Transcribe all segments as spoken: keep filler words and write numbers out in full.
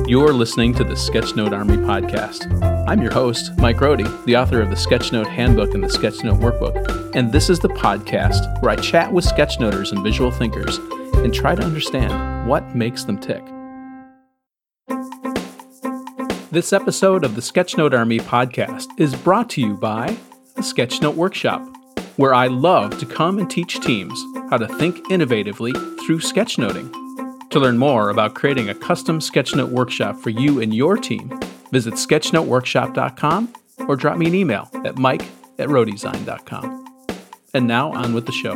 You're listening to the Sketchnote Army podcast. I'm your host, Mike Rohde, the author of the Sketchnote Handbook and the Sketchnote Workbook, and this is the podcast where I chat with sketchnoters and visual thinkers and try to understand what makes them tick. This episode of the Sketchnote Army podcast is brought to you by the Sketchnote Workshop, where I love to come and teach teams how to think innovatively through sketchnoting. To learn more about creating a custom Sketchnote workshop for you and your team, visit sketchnote workshop dot com or drop me an email at mike at rohdesign dot com. And now on with the show.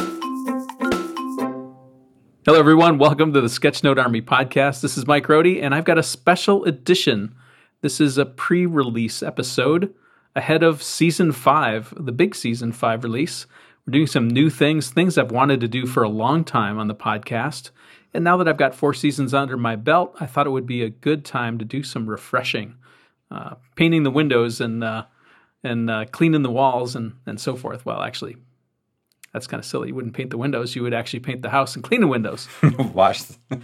Hello everyone, welcome to the Sketchnote Army podcast. This is Mike Rohde, and I've got a special edition. This is a pre-release episode ahead of season five, the big season five release. We're doing some new things, things I've wanted to do for a long time on the podcast. And now that I've got four seasons under my belt, I thought it would be a good time to do some refreshing, uh, painting the windows and uh, and uh, cleaning the walls and, and so forth. Well, actually, that's kind of silly. You wouldn't paint the windows. You would actually paint the house and clean the windows. Wash.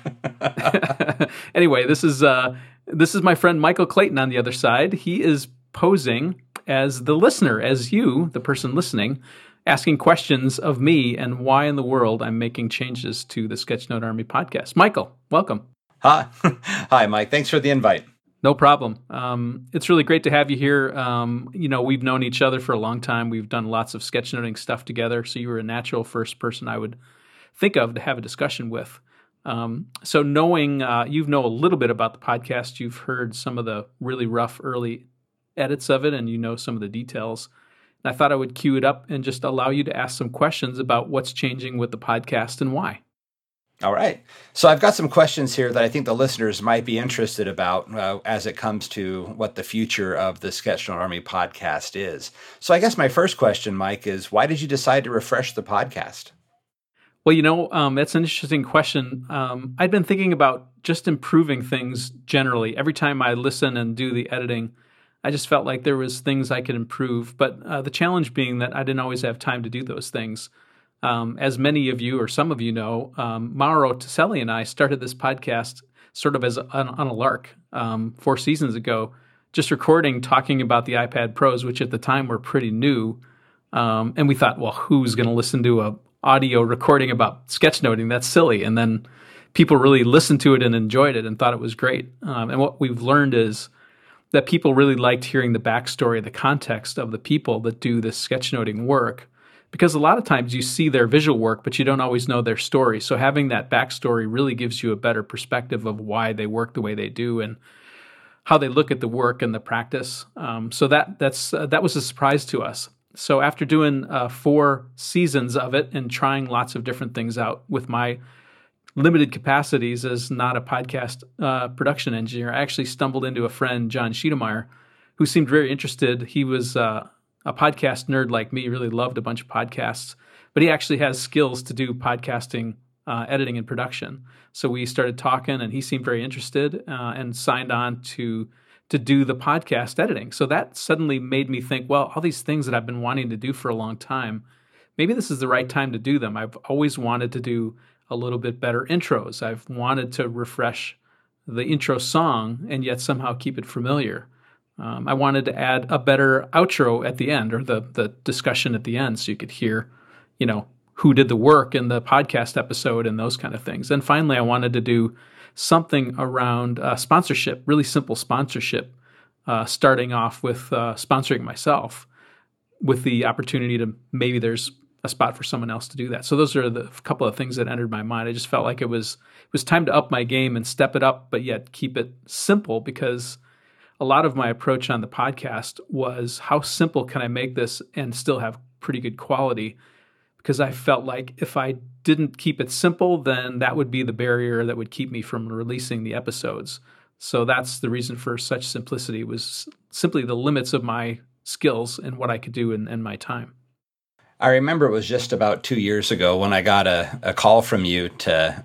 Anyway, this is uh, this is my friend Michael Clayton on the other side. He is posing as the listener, as you, the person listening, asking questions of me and why in the world I'm making changes to the Sketchnote Army podcast. Michael, welcome. Hi. Hi, Mike. Thanks for the invite. No problem. Um, it's really great to have you here. Um, you know, we've known each other for a long time. We've done lots of sketchnoting stuff together, so you were a natural first person I would think of to have a discussion with. Um, so knowing uh, you know a little bit about the podcast, you've heard some of the really rough early edits of it, and you know some of the details. I thought I would cue it up and just allow you to ask some questions about what's changing with the podcast and why. All right. So I've got some questions here that I think the listeners might be interested about uh, as it comes to what the future of the Sketchnote Army podcast is. So I guess my first question, Mike, is why did you decide to refresh the podcast? Well, you know, um, that's an interesting question. Um, I'd been thinking about just improving things generally. Every time I listen and do the editing, I just felt like there was things I could improve, but uh, the challenge being that I didn't always have time to do those things. Um, as many of you or some of you know, um, Mauro Tiselli and I started this podcast sort of as a, on, on a lark um, four seasons ago, just recording, talking about the iPad Pros, which at the time were pretty new. Um, and we thought, well, who's going to listen to a audio recording about sketchnoting? That's silly. And then people really listened to it and enjoyed it and thought it was great. Um, and what we've learned is that people really liked hearing the backstory, the context of the people that do this sketchnoting work, because a lot of times you see their visual work, but you don't always know their story. So having that backstory really gives you a better perspective of why they work the way they do and how they look at the work and the practice. Um, so that that's uh, that was a surprise to us. So after doing uh, four seasons of it and trying lots of different things out with my limited capacities as not a podcast uh, production engineer, I actually stumbled into a friend, John Schiedermeyer, who seemed very interested. He was uh, a podcast nerd like me, really loved a bunch of podcasts, but he actually has skills to do podcasting, uh, editing, and production. So we started talking, and he seemed very interested uh, and signed on to to do the podcast editing. So that suddenly made me think, well, all these things that I've been wanting to do for a long time, maybe this is the right time to do them. I've always wanted to do a little bit better intros. I've wanted to refresh the intro song and yet somehow keep it familiar. Um, I wanted to add a better outro at the end, or the the discussion at the end, so you could hear, you know, who did the work in the podcast episode and those kind of things. And finally, I wanted to do something around uh, sponsorship, really simple sponsorship, uh, starting off with uh, sponsoring myself with the opportunity to maybe there's a spot for someone else to do that. So those are the couple of things that entered my mind. I just felt like it was it was time to up my game and step it up, but yet keep it simple, because a lot of my approach on the podcast was how simple can I make this and still have pretty good quality, because I felt like if I didn't keep it simple, then that would be the barrier that would keep me from releasing the episodes. So that's the reason for such simplicity, was simply the limits of my skills and what I could do in, in my time. I remember it was just about two years ago when I got a, a call from you to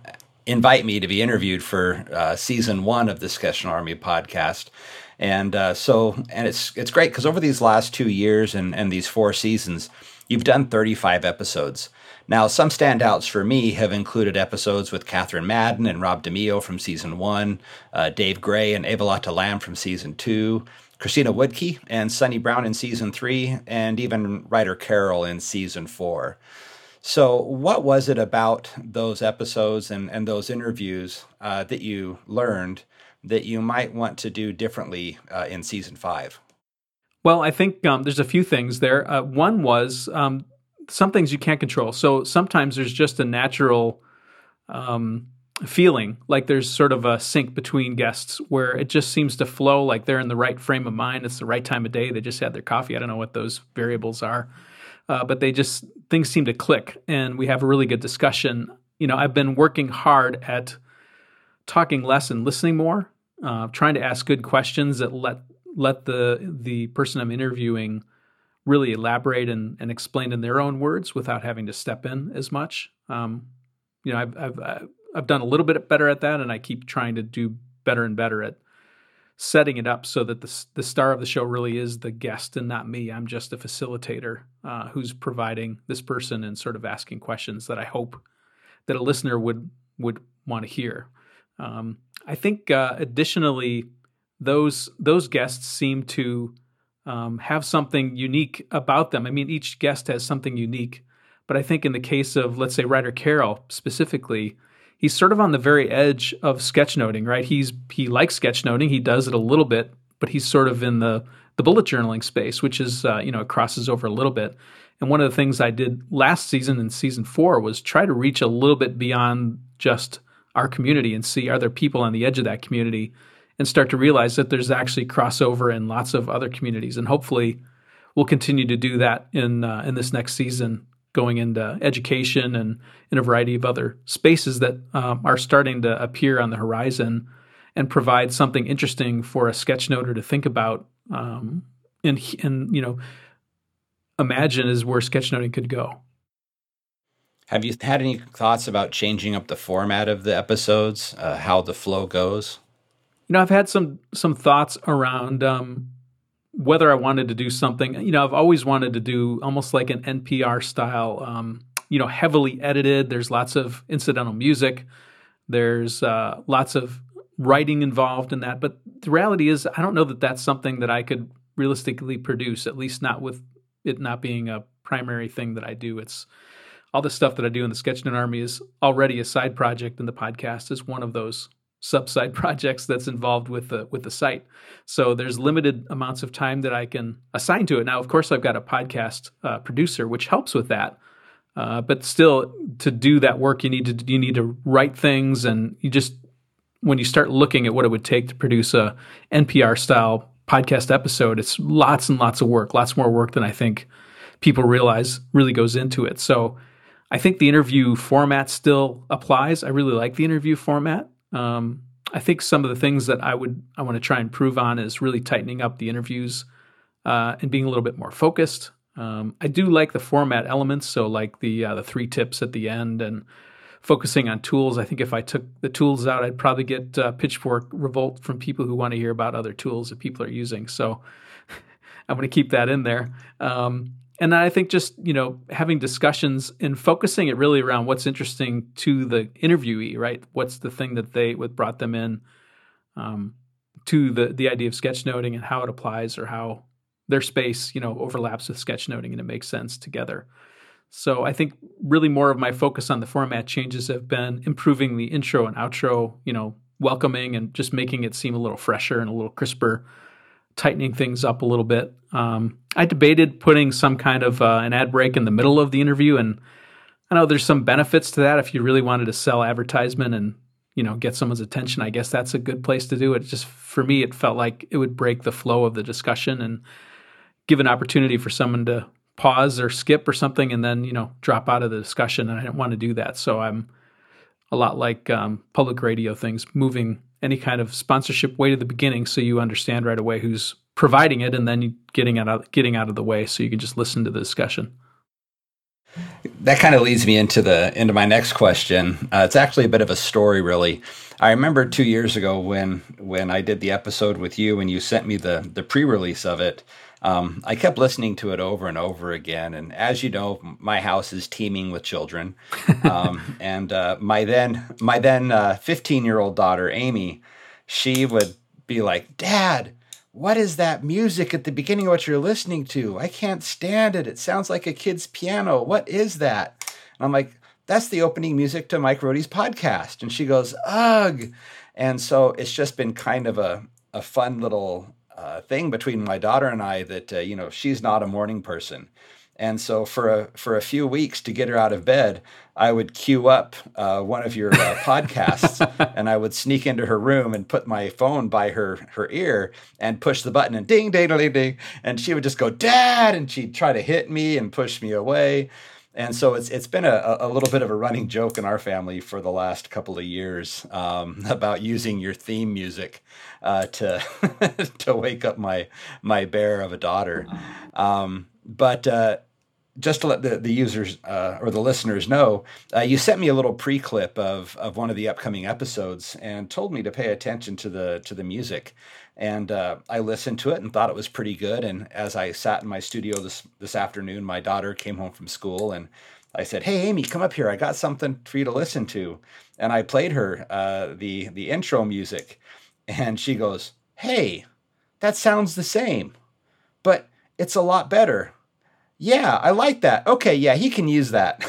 invite me to be interviewed for uh, season one of the Sketch Army podcast. And uh, so, and it's it's great because over these last two years and, and these four seasons, you've done thirty-five episodes. Now, some standouts for me have included episodes with Catherine Madden and Rob DeMeo from season one, uh, Dave Gray and Evalata Lamb from season two, Christina Woodkey and Sunny Brown in season three, and even Ryder Carroll in season four. So what was it about those episodes and, and those interviews uh, that you learned that you might want to do differently uh, in season five? Well, I think um, there's a few things there. Uh, one was um, some things you can't control. So sometimes there's just a natural um, feeling, like there's sort of a sync between guests where it just seems to flow, like they're in the right frame of mind. It's the right time of day. They just had their coffee. I don't know what those variables are, uh, but they just, things seem to click and we have a really good discussion. You know, I've been working hard at talking less and listening more, uh, trying to ask good questions that let let the the person I'm interviewing really elaborate and, and explain in their own words without having to step in as much. Um, you know, I've, I've I've done a little bit better at that, and I keep trying to do better and better at setting it up so that the the star of the show really is the guest and not me. I'm just a facilitator uh, who's providing this person and sort of asking questions that I hope that a listener would would want to hear. Um, I think uh, additionally, those those guests seem to um, have something unique about them. I mean, each guest has something unique, but I think in the case of, let's say, Ryder Carroll specifically, he's sort of on the very edge of sketchnoting, right? He's he likes sketchnoting. He does it a little bit, but he's sort of in the the bullet journaling space, which is uh, you know it crosses over a little bit. And one of the things I did last season in season four was try to reach a little bit beyond just our community and see, are there people on the edge of that community, and start to realize that there's actually crossover in lots of other communities. And hopefully we'll continue to do that in uh, in this next season, going into education and in a variety of other spaces that um, are starting to appear on the horizon and provide something interesting for a sketchnoter to think about um, and, and, you know, imagine is where sketchnoting could go. Have you had any thoughts about changing up the format of the episodes, uh, how the flow goes? You know, I've had some some thoughts around um, whether I wanted to do something. You know, I've always wanted to do almost like an N P R style, um, you know, heavily edited. There's lots of incidental music. There's uh, lots of writing involved in that. But the reality is, I don't know that that's something that I could realistically produce, at least not with it not being a primary thing that I do. It's all the stuff that I do in the Sketchnote Army is already a side project, and the podcast is one of those sub-side projects that's involved with the with the site. So there's limited amounts of time that I can assign to it. Now, of course, I've got a podcast uh, producer, which helps with that. Uh, but still, to do that work, you need to you need to write things, and you just when you start looking at what it would take to produce a N P R style podcast episode, it's lots and lots of work, lots more work than I think people realize really goes into it. So I think the interview format still applies. I really like the interview format. Um, I think some of the things that I would I want to try and improve on is really tightening up the interviews uh, and being a little bit more focused. Um, I do like the format elements, so like the uh, the three tips at the end and focusing on tools. I think if I took the tools out, I'd probably get uh, pitchfork revolt from people who want to hear about other tools that people are using. So I'm going to keep that in there. Um, And I think just, you know, having discussions and focusing it really around what's interesting to the interviewee, right? What's the thing that they what brought them in um, to the the idea of sketchnoting and how it applies or how their space, you know, overlaps with sketchnoting and it makes sense together. So I think really more of my focus on the format changes have been improving the intro and outro, you know, welcoming and just making it seem a little fresher and a little crisper, tightening things up a little bit. Um, I debated putting some kind of uh, an ad break in the middle of the interview, and I know there's some benefits to that. If you really wanted to sell advertisement and, you know, get someone's attention, I guess that's a good place to do it. Just for me, it felt like it would break the flow of the discussion and give an opportunity for someone to pause or skip or something and then, you know, drop out of the discussion. And I didn't want to do that. So I'm a lot like um, public radio things, moving any kind of sponsorship way to the beginning so you understand right away who's providing it, and then you getting out of, getting out of the way so you can just listen to the discussion. That kind of leads me into the into my next question. Uh, it's actually a bit of a story, really. I remember two years ago when when I did the episode with you and you sent me the the pre-release of it. Um, I kept listening to it over and over again, and as you know, my house is teeming with children. Um, and uh, my then my then fifteen year old daughter Amy, she would be like, "Dad, what is that music at the beginning of what you're listening to? I can't stand it. It sounds like a kid's piano. What is that?" And I'm like, "That's the opening music to Mike Rohde's podcast." And she goes, "Ugh." And so it's just been kind of a, a fun little uh, thing between my daughter and I that, uh, you know, she's not a morning person. And so for a for a few weeks to get her out of bed, I would queue up uh, one of your uh, podcasts, and I would sneak into her room and put my phone by her her ear and push the button and ding, ding, ding, ding, and she would just go, "Dad," and she'd try to hit me and push me away. And so it's it's been a, a little bit of a running joke in our family for the last couple of years um, about using your theme music uh, to to wake up my my bear of a daughter. Um, but uh, just to let the, the users uh, or the listeners know, uh, you sent me a little pre-clip of of one of the upcoming episodes and told me to pay attention to the to the music. And uh, I listened to it and thought it was pretty good. And as I sat in my studio this this afternoon, my daughter came home from school, and I said, "Hey, Amy, come up here. I got something for you to listen to." And I played her uh, the the intro music, and she goes, "Hey, that sounds the same, but it's a lot better. Yeah, I like that. Okay, yeah, he can use that."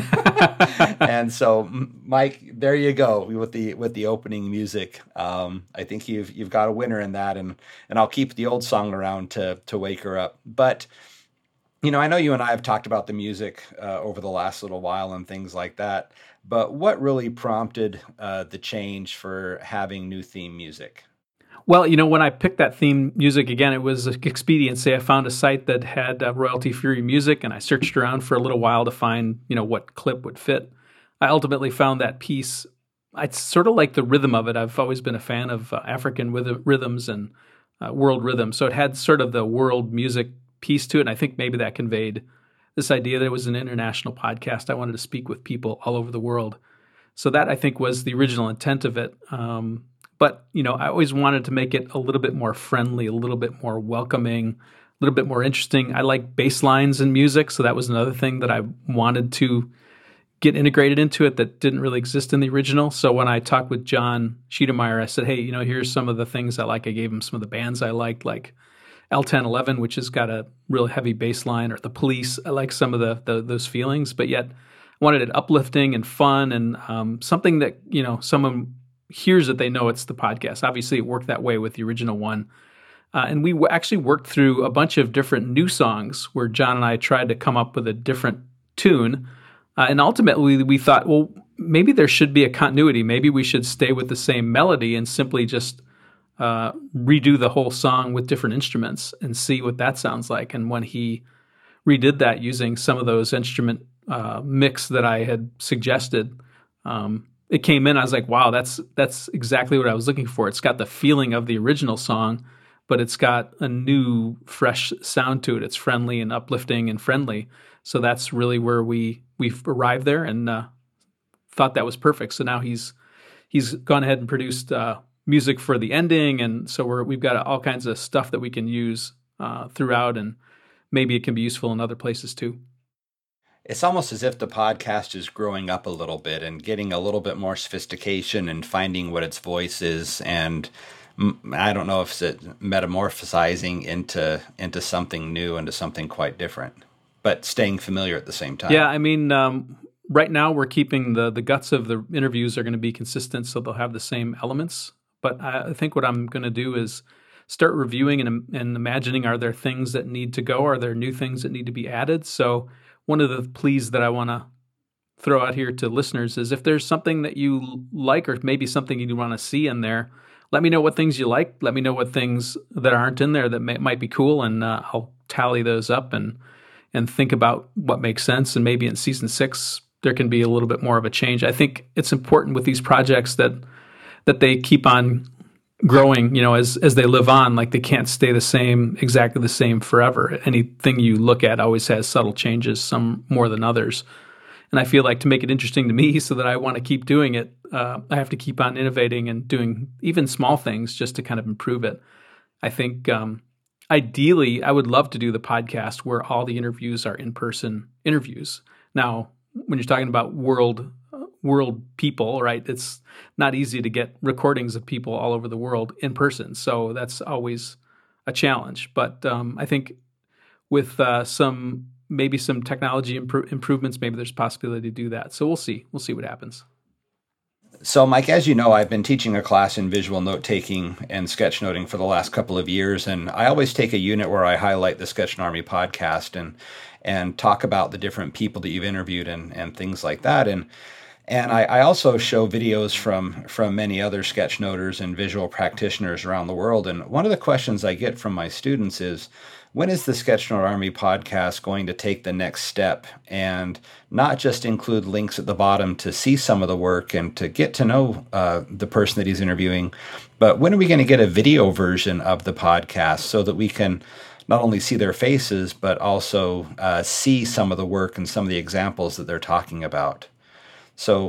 And so, Mike, there you go with the with the opening music. Um, I think you've you've got a winner in that, and and I'll keep the old song around to to wake her up. But you know, I know you and I have talked about the music uh, over the last little while and things like that. But what really prompted uh, the change for having new theme music? Well, you know, when I picked that theme music again, it was expediency. I found a site that had uh, royalty-free music, and I searched around for a little while to find, you know, what clip would fit. I ultimately found that piece. I sort of like the rhythm of it. I've always been a fan of uh, African rhythm, rhythms and uh, world rhythms. So it had sort of the world music piece to it, and I think maybe that conveyed this idea that it was an international podcast. I wanted to speak with people all over the world. So that, I think, was the original intent of it. Um But, you know, I always wanted to make it a little bit more friendly, a little bit more welcoming, a little bit more interesting. I like bass lines in music, so that was another thing that I wanted to get integrated into it that didn't really exist in the original. So when I talked with John Schiedermeyer, I said, "Hey, you know, here's some of the things I like." I gave him some of the bands I liked, like L ten eleven, which has got a real heavy bass line, or The Police. I like some of the, the those feelings, but yet I wanted it uplifting and fun and um, something that, you know, someone hears that they know it's the podcast. Obviously, it worked that way with the original one. Uh, and we w- actually worked through a bunch of different new songs where John and I tried to come up with a different tune. Uh, and ultimately, we thought, well, maybe there should be a continuity. Maybe we should stay with the same melody and simply just uh, redo the whole song with different instruments and see what that sounds like. And when he redid that using some of those instrument uh, mix that I had suggested, um, it came in. I was like, wow, that's that's exactly what I was looking for. It's got the feeling of the original song, but it's got a new, fresh sound to it. It's friendly and uplifting and friendly. So that's really where we we've arrived there, and uh, thought that was perfect. So now he's he's gone ahead and produced uh, music for the ending, and so we're we've got all kinds of stuff that we can use uh, throughout, and maybe it can be useful in other places too. It's almost as if the podcast is growing up a little bit and getting a little bit more sophistication and finding what its voice is. And I don't know if it's metamorphosizing into into something new, into something quite different, but staying familiar at the same time. Yeah, I mean, um, right now we're keeping the the guts of the interviews are going to be consistent, so they'll have the same elements. But I think what I'm going to do is start reviewing and, and imagining, are there things that need to go? Are there new things that need to be added? So one of the pleas that I want to throw out here to listeners is if there's something that you like, or maybe something you want to see in there, let me know what things you like. Let me know what things that aren't in there that may, might be cool, and uh, I'll tally those up and and think about what makes sense. And maybe in season six, there can be a little bit more of a change. I think it's important with these projects that that they keep on growing, you know, as as they live on. Like they can't stay the same, exactly the same forever. Anything you look at always has subtle changes, some more than others. And I feel like to make it interesting to me so that I want to keep doing it, uh, I have to keep on innovating and doing even small things just to kind of improve it. I think um, ideally, I would love to do the podcast where all the interviews are in-person interviews. Now, when you're talking about world world people, right, it's not easy to get recordings of people all over the world in person. So that's always a challenge. But um, I think with uh, some maybe some technology impro- improvements, maybe there's a possibility to do that. So we'll see. We'll see what happens. So, Mike, as you know, I've been teaching a class in visual note-taking and sketchnoting for the last couple of years, and I always take a unit where I highlight the Sketch Army podcast and and talk about the different people that you've interviewed and, and things like that. And and I, I also show videos from from many other sketchnoters and visual practitioners around the world. And one of the questions I get from my students is, when is the Sketchnote Army podcast going to take the next step and not just include links at the bottom to see some of the work and to get to know uh, the person that he's interviewing, but when are we going to get a video version of the podcast so that we can not only see their faces, but also uh, see some of the work and some of the examples that they're talking about? So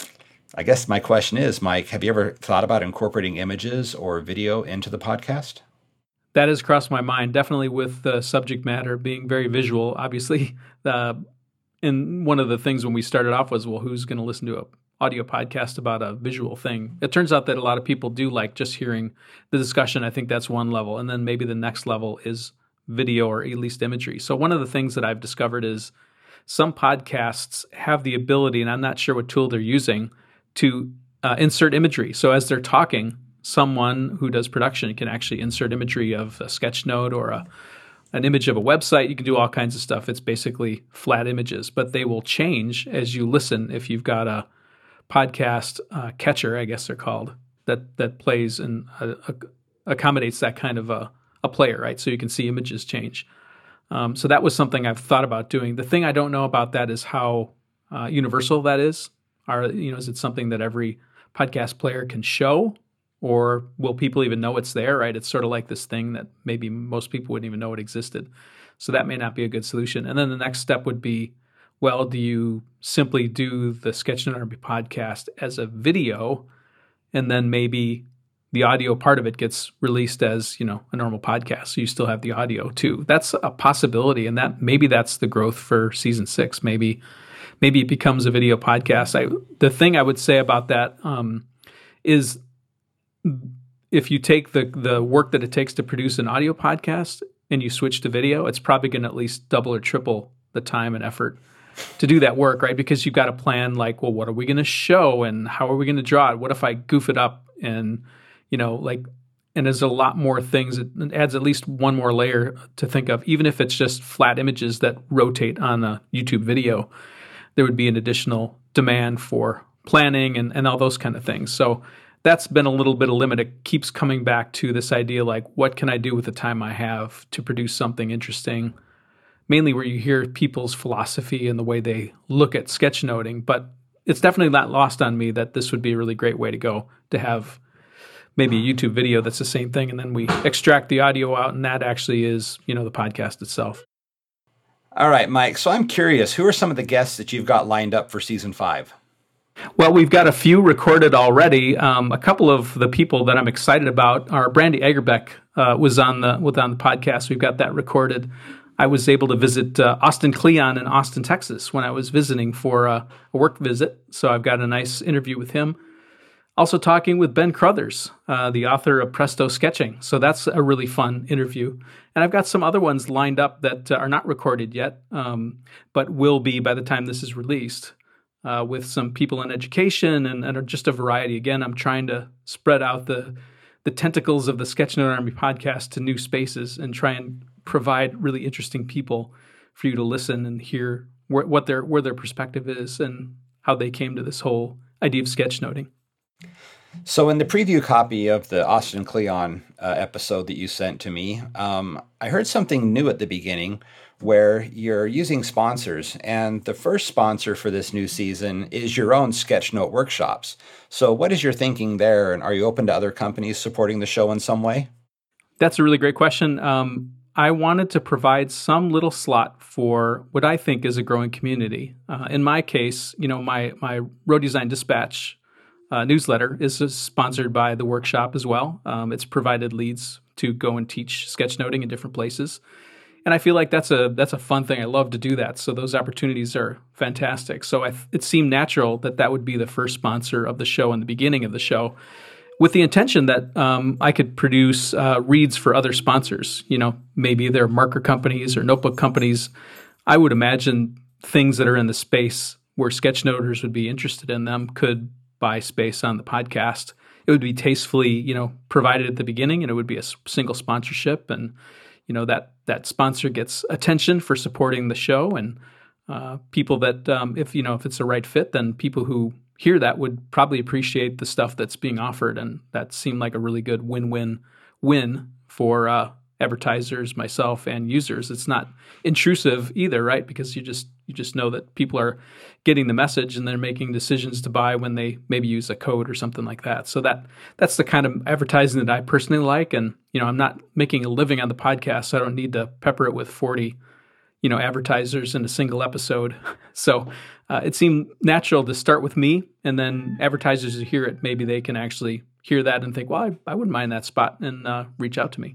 I guess my question is, Mike, have you ever thought about incorporating images or video into the podcast? That has crossed my mind, definitely with the subject matter being very visual. Obviously, uh, and one of the things when we started off was, well, who's going to listen to an audio podcast about a visual thing? It turns out that a lot of people do like just hearing the discussion. I think that's one level. And then maybe the next level is video or at least imagery. So one of the things that I've discovered is some podcasts have the ability, and I'm not sure what tool they're using, to uh, insert imagery. So as they're talking, someone who does production can actually insert imagery of a sketchnote or a, an image of a website. You can do all kinds of stuff. It's basically flat images, but they will change as you listen. If you've got a podcast uh, catcher, I guess they're called, that that plays and uh, accommodates that kind of a, a player, right? So you can see images change. Um, so that was something I've thought about doing. The thing I don't know about that is how uh, universal that is. Are you know, is it something that every podcast player can show? Or will people even know it's there, right? It's sort of like this thing that maybe most people wouldn't even know it existed. So that may not be a good solution. And then the next step would be, well, do you simply do the Sketchnote Army podcast as a video, and then maybe the audio part of it gets released as, you know, a normal podcast, so you still have the audio too. That's a possibility, and that maybe that's the growth for season six. Maybe maybe it becomes a video podcast. I, the thing I would say about that um, is, if you take the the work that it takes to produce an audio podcast and you switch to video, it's probably going to at least double or triple the time and effort to do that work, right? Because you've got to plan, like, well, what are we going to show and how are we going to draw it? What if I goof it up? And, you know, like, and there's a lot more things. It adds at least one more layer to think of. Even if it's just flat images that rotate on a YouTube video, there would be an additional demand for planning and, and all those kind of things. So that's been a little bit of limit. It keeps coming back to this idea, like, what can I do with the time I have to produce something interesting? Mainly where you hear people's philosophy and the way they look at sketchnoting. But it's definitely not lost on me that this would be a really great way to go, to have maybe a YouTube video that's the same thing, and then we extract the audio out, and that actually is, you know, the podcast itself. All right, Mike. So I'm curious, who are some of the guests that you've got lined up for season five? Well, we've got a few recorded already. Um, a couple of the people that I'm excited about are Brandy Agerbeck uh, was on the was on the podcast. We've got that recorded. I was able to visit uh, Austin Kleon in Austin, Texas, when I was visiting for uh, a work visit. So I've got a nice interview with him. Also talking with Ben Crothers, uh, the author of Presto Sketching. So that's a really fun interview. And I've got some other ones lined up that uh, are not recorded yet, um, but will be by the time this is released. Uh, with some people in education and, and just a variety. Again, I'm trying to spread out the the tentacles of the Sketchnote Army podcast to new spaces and try and provide really interesting people for you to listen and hear where, what their where their perspective is and how they came to this whole idea of sketchnoting. So in the preview copy of the Austin Kleon uh, episode that you sent to me, um, I heard something new at the beginning where you're using sponsors. And the first sponsor for this new season is your own Sketchnote workshops. So what is your thinking there? And are you open to other companies supporting the show in some way? That's a really great question. Um, I wanted to provide some little slot for what I think is a growing community. Uh, in my case, you know, my, my Road Design Dispatch Uh, newsletter is sponsored by the workshop as well. Um, it's provided leads to go and teach sketchnoting in different places. And I feel like that's a that's a fun thing. I love to do that. So those opportunities are fantastic. So I, it seemed natural that that would be the first sponsor of the show in the beginning of the show, with the intention that um, I could produce uh, reads for other sponsors. You know, maybe they're marker companies or notebook companies. I would imagine things that are in the space where sketchnoters would be interested in them could buy space on the podcast. It would be tastefully, you know, provided at the beginning, and it would be a single sponsorship, and you know that that sponsor gets attention for supporting the show, and uh, people that um, if you know if it's the right fit, then people who hear that would probably appreciate the stuff that's being offered, and that seemed like a really good win-win win for uh, advertisers, myself, and users. It's not intrusive either, right? Because you just you just know that people are getting the message and they're making decisions to buy when they maybe use a code or something like that. So that that's the kind of advertising that I personally like. And you know, I'm not making a living on the podcast, so I don't need to pepper it with forty, you know, advertisers in a single episode. So uh, it seemed natural to start with me, and then advertisers who hear it, maybe they can actually hear that and think, well, I, I wouldn't mind that spot, and uh, reach out to me.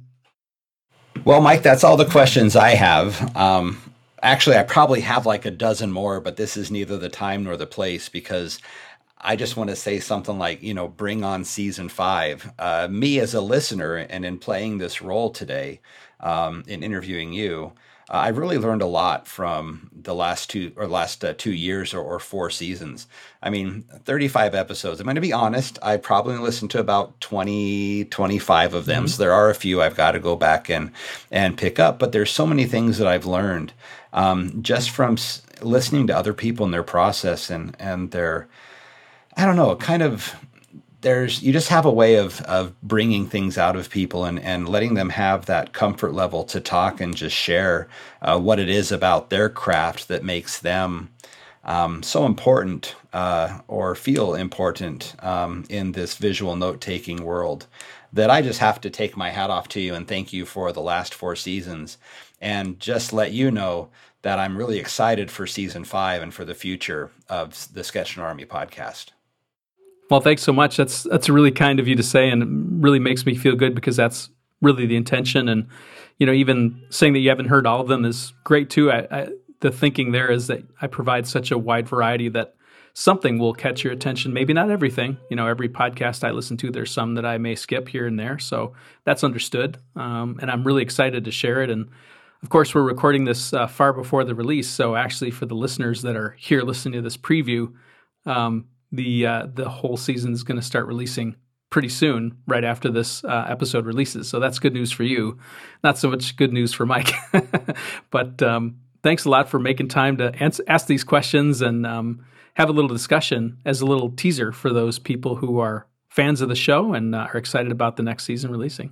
Well, Mike, that's all the questions I have. Um, actually, I probably have like a dozen more, but this is neither the time nor the place, because I just want to say something like, you know, bring on season five. Uh, me as a listener, and in playing this role today, um, in interviewing you, uh, I really learned a lot from the last two or last uh, two years or, or four seasons. I mean, thirty-five episodes. I'm going to be honest. I probably listened to about twenty, twenty-five of them. Mm-hmm. So there are a few I've got to go back and, and pick up, but there's so many things that I've learned um, just from s- listening to other people in their process and, and their, I don't know, kind of, there's, you just have a way of, of bringing things out of people and, and letting them have that comfort level to talk and just share uh, what it is about their craft that makes them um, so important uh, or feel important um, in this visual note-taking world, that I just have to take my hat off to you and thank you for the last four seasons, and just let you know that I'm really excited for season five and for the future of the Sketchnote Army podcast. Well, thanks so much. That's that's really kind of you to say, and it really makes me feel good, because that's really the intention. And you know, even saying that you haven't heard all of them is great too. I, I, the thinking there is that I provide such a wide variety that something will catch your attention. Maybe not everything. You know, every podcast I listen to, there's some that I may skip here and there. So that's understood, um, and I'm really excited to share it. And of course, we're recording this uh, far before the release. So actually, for the listeners that are here listening to this preview, um, the uh, the whole season is going to start releasing pretty soon, right after this uh, episode releases. So that's good news for you. Not so much good news for Mike. But um, thanks a lot for making time to ans- ask these questions and um, have a little discussion as a little teaser for those people who are fans of the show and uh, are excited about the next season releasing.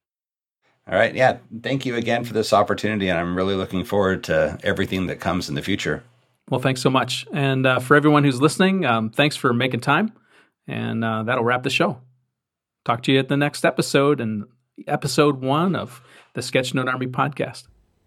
All right. Yeah. Thank you again for this opportunity. And I'm really looking forward to everything that comes in the future. Well, thanks so much. And uh, for everyone who's listening, um, thanks for making time. And uh, that'll wrap the show. Talk to you at the next episode, and episode one of the Sketchnote Army podcast.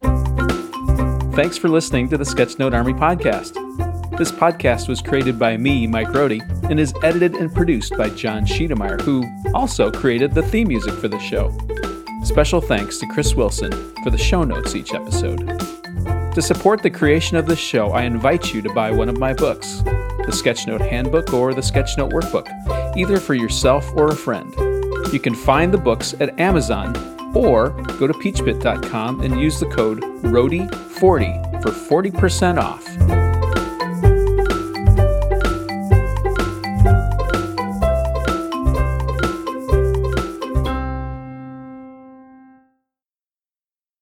Thanks for listening to the Sketchnote Army podcast. This podcast was created by me, Mike Rohde, and is edited and produced by John Schiedemeyer, who also created the theme music for the show. Special thanks to Chris Wilson for the show notes each episode. To support the creation of this show, I invite you to buy one of my books, the Sketchnote Handbook or the Sketchnote Workbook, either for yourself or a friend. You can find the books at Amazon, or go to peachbit dot com and use the code Rohde forty for forty percent off.